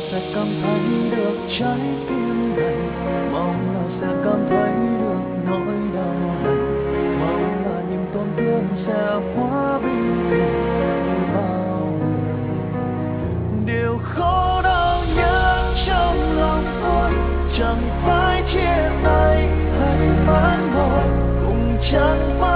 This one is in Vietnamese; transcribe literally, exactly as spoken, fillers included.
sẽ cảm thấy được trái tim này, mong là sẽ cảm thấy được nỗi đau này, mong là những tổn thương sẽ hóa bình thường như bao ngày. Điều khó đau nhất trong lòng tôi chẳng phải chia tay hay phản hồi, cũng chẳng phải